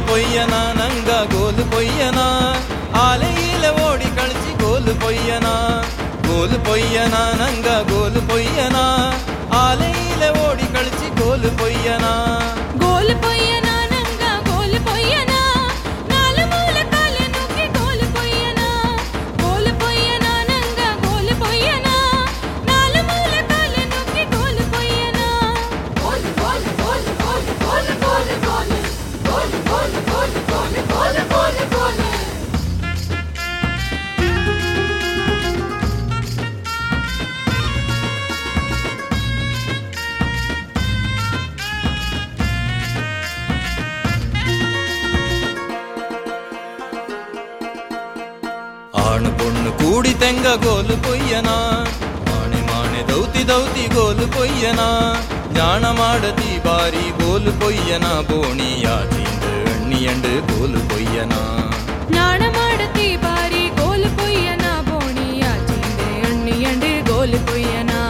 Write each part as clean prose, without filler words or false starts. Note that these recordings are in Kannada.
పొయ్యనా నంగా గోలు పొయ్యనా ఆలయిల ఓడి కళచి గోలు పొయ్యనా నంగా గోలు పొయ్యనా ఆలయిల ఓడి కళచి గోలు పొయ్యనా నంగా గోలు పొయ్యనా నాలుమూల కాలే నొక్కి గోలు పొయ్యనా నంగా గోలు పొయ్యనా నాలుమూల కాలే నొక్కి గోలు పొయ్యనా ಆಣು ಪೊಣ್ಣು ಕೂಡಿ ತೆಂಗ ಗೋಲು ಪೊಯ್ಯನಾ ಮಾಣೆ ಮಾಣೆ ದೌತಿ ದೌತಿ ಗೋಲು ಪೊಯ್ಯನಾ ஞான மாடதி பாரி கோலு பொய்யனா போணியாச்சிந்து எண்ணியண்டு கோலு பொய்யனா ஞான மாடதி பாரி கோலு பொய்யனா போணியாச்சிந்து எண்ணியண்டு கோலு பொய்யனா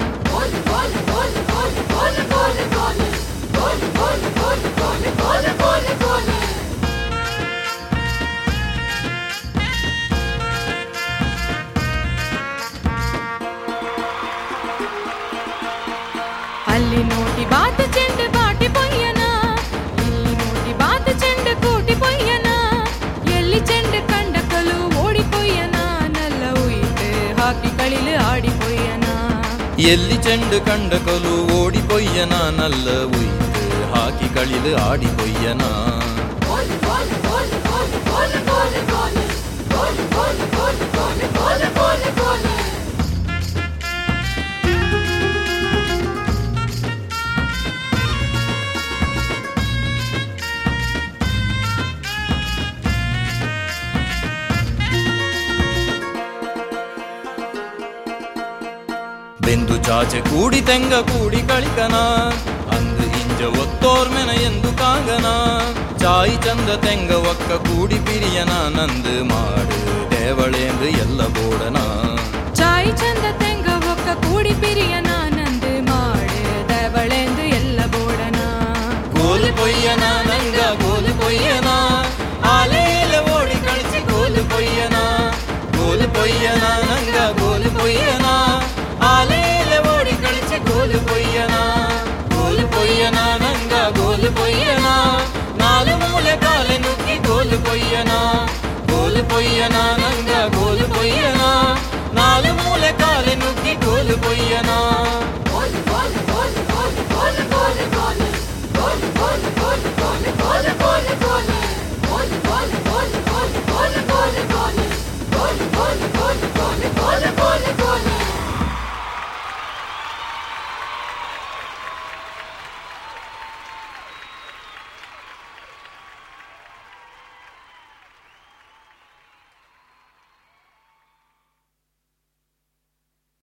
ಅಲ್ಲಿ ನೋಟಿ ಬಾತ ಚೆಂಡು ಬಾಟಿ ಪೊಯ್ಯನಾ ಇಲ್ಲಿ ನೋಟಿ ಬಾತ ಚೆಂಡು ಕೂಟಿ ಪೊಯ್ಯನಾ ಎಲ್ಲಿ ಚೆಂಡು ಕಂಡ ಕಲು ಓಡಿ ಪೊಯ್ಯನಾ ನಲ್ಲ ಉಯಿತು ಹಾಕಿ ಕಳಿಲು ಆಡಿ ಪೊಯ್ಯನಾ ಎಲ್ಲಿ ಚೆಂಡು ಕಂಡ ಕಲು ಓಡಿ ಪೊಯ್ಯನಾ ನಲ್ಲ ಉಯಿತು ಹಾಕಿ ಕಳಿಲು ಆಡಿ ಪೊಯ್ಯನಾ ಬೆಂದು ಚಾಚೆ ಕೂಡಿ ತೆಂಗ ಕೂಡಿ ಕಳಿಕನ ಅಂದು ಇಂಜ ಒತ್ತೋರ್ಮೆನ ಎಂದು ಕಾಂಗನ ಚಾಯಿ ಚಂದ ತೆಂಗ ಒಕ್ಕ ಕೂಡಿ ಪಿರಿಯನ ನಂದು ಮಾಡು ದೇವಳೇಂದು ಎಲ್ಲ ಬೋಡನ ಚಾಯಿ ಚಂದ ತೆಂಗ ಒಕ್ಕ ಕೂಡಿ ಪಿರಿಯನ ನಂದು ಮಾಡು ದೇವಳೇಂದು ಎಲ್ಲ ಬೋಡನ ಗೋಲು ಪೊಯ್ಯನ ನಂಗ ಗೋಲು ಪೊಯ್ಯನ ಆಲೇಲ ಓಡಿ ಕಳಿಸಿ ಗೋಲು ಪೊಯ್ಯನ ನಂಗ ಗೋಲು ಪೊಯ್ಯನ ಆಲೇಲ ಓಡಿ ಕಳಿಸಿ ಗೋಲು ಪೊಯ್ಯನ ನಂಗ ಗೋಲು ಪೊಯ್ಯನ ನಾಲು ಮೂಲೆ ಕಾಲೆ ನುಗ್ಗಿ ಗೋಲು ಪೊಯ್ಯನ ನಂಗ ಗೋಲು ಪೊಯ್ಯನ ನಾಲು ಮೂಲೆ ಕಾಲೆ ನುಗ್ಗಿ ಗೋಲು ಪೊಯ್ಯನ Gol